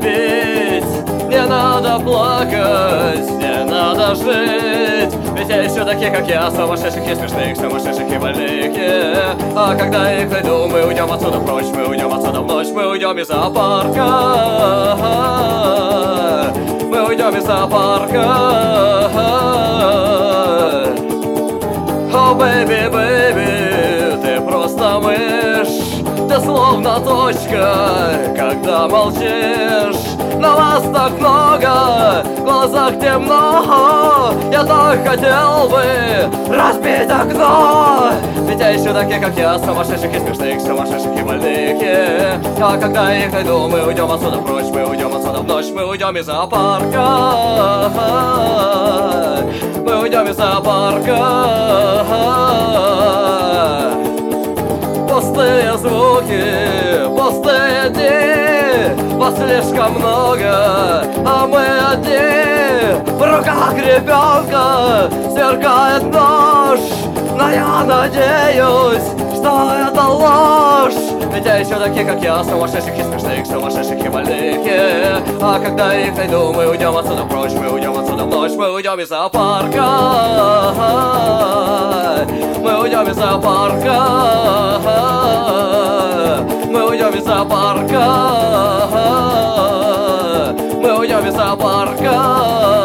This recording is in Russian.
пить, не надо плакать, не надо жить. Ведь я еще таких, как я, сумасшедших и смешных, сумасшедших и больных. А когда их найду, мы уйдем отсюда прочь, мы уйдем отсюда в ночь, мы уйдем из зоопарка. Мы уйдем из зоопарка. О, бэйби, бэйби, ты просто мышь, ты словно точка, когда молчишь. На вас так много, в глазах темно. Я так хотел бы разбить окно. Ведь я ищу таких, как я, сумасшедших и смешных, сумасшедших и больных. А когда их найду, мы уйдем отсюда прочь, мы уйдем отсюда в ночь, мы уйдем из зоопарка. Мы уйдем из зоопарка. Пустые звуки, пустые дни, вас слишком много, а мы одни. В руках ребенка сверкает нож, но я надеюсь, что это ложь. Ведь я еще таких, как я, сумасшедших и смешных, сумасшедших и больных. А когда их найду, мы уйдем отсюда прочь, мы уйдем отсюда в ночь, мы уйдем из зоопарка. Мы уйдем из зоопарка. Мы уйдем из зоопарка. Мы уйдем из зоопарка.